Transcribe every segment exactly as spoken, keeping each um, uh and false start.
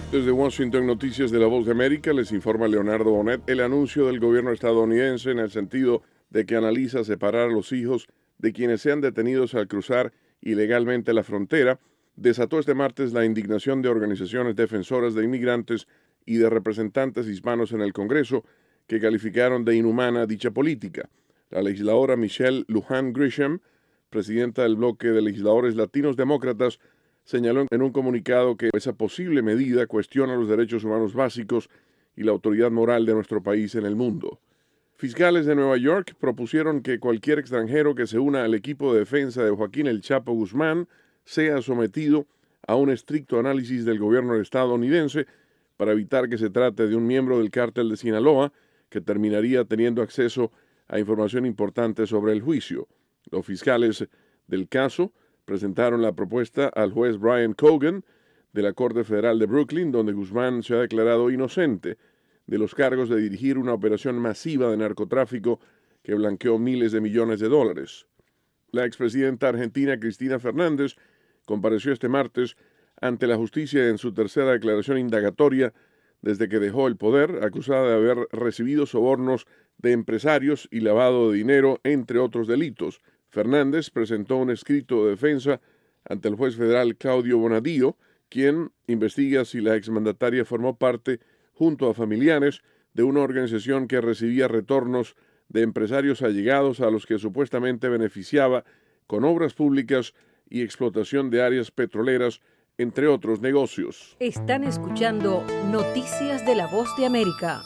Desde Washington, Noticias de la Voz de América, les informa Leonardo Bonet. El anuncio del gobierno estadounidense en el sentido de que analiza separar a los hijos de quienes sean detenidos al cruzar ilegalmente la frontera desató este martes la indignación de organizaciones defensoras de inmigrantes y de representantes hispanos en el Congreso, que calificaron de inhumana dicha política. La legisladora Michelle Lujan Grisham, presidenta del bloque de legisladores latinos demócratas, señaló en un comunicado que esa posible medida cuestiona los derechos humanos básicos y la autoridad moral de nuestro país en el mundo. Fiscales de Nueva York propusieron que cualquier extranjero que se una al equipo de defensa de Joaquín El Chapo Guzmán sea sometido a un estricto análisis del gobierno estadounidense para evitar que se trate de un miembro del cártel de Sinaloa que terminaría teniendo acceso a información importante sobre el juicio. Los fiscales del caso presentaron la propuesta al juez Brian Cogan de la Corte Federal de Brooklyn, donde Guzmán se ha declarado inocente de los cargos de dirigir una operación masiva de narcotráfico que blanqueó miles de millones de dólares. La expresidenta argentina Cristina Fernández compareció este martes ante la justicia en su tercera declaración indagatoria desde que dejó el poder, acusada de haber recibido sobornos de empresarios y lavado de dinero, entre otros delitos. Fernández presentó un escrito de defensa ante el juez federal Claudio Bonadío, quien investiga si la exmandataria formó parte, junto a familiares, de una organización que recibía retornos de empresarios allegados a los que supuestamente beneficiaba con obras públicas y explotación de áreas petroleras, entre otros negocios. Están escuchando Noticias de la Voz de América.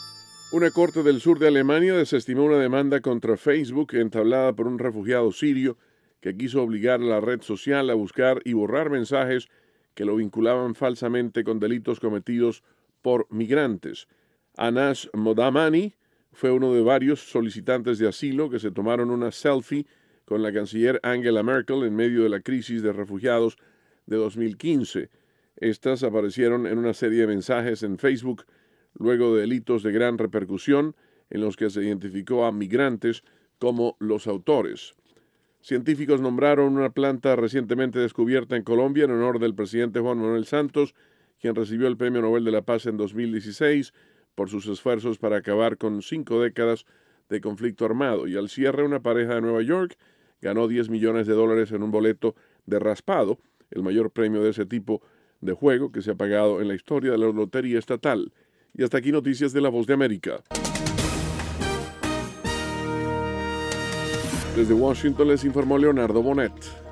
Una corte del sur de Alemania desestimó una demanda contra Facebook entablada por un refugiado sirio que quiso obligar a la red social a buscar y borrar mensajes que lo vinculaban falsamente con delitos cometidos por migrantes. Anas Modamani fue uno de varios solicitantes de asilo que se tomaron una selfie con la canciller Angela Merkel en medio de la crisis de refugiados de dos mil quince. Estas aparecieron en una serie de mensajes en Facebook luego de delitos de gran repercusión en los que se identificó a migrantes como los autores. Científicos nombraron una planta recientemente descubierta en Colombia en honor del presidente Juan Manuel Santos, quien recibió el Premio Nobel de la Paz en dos mil dieciséis por sus esfuerzos para acabar con cinco décadas de conflicto armado. Y al cierre, una pareja de Nueva York ganó diez millones de dólares en un boleto de raspado, el mayor premio de ese tipo de juego que se ha pagado en la historia de la lotería estatal. Y hasta aquí Noticias de la Voz de América. Desde Washington les informó Leonardo Bonet.